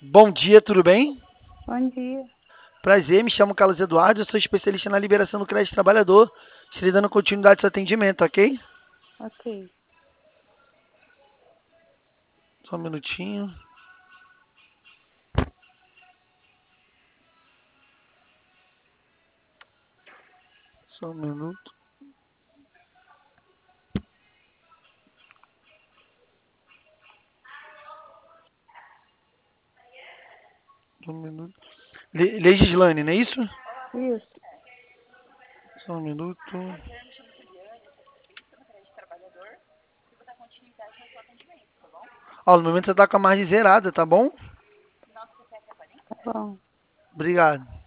Bom dia, tudo bem? Bom dia. Prazer, me chamo Carlos Eduardo, eu sou especialista na liberação do crédito trabalhador. Estarei dando continuidade a esse atendimento, ok? Ok. Só um minutinho. Só um minuto. Só um minuto. Legislane, não é isso? Isso. Só um minuto. Ó, no momento você tá com a margem zerada, tá bom? Tá bom. Obrigado.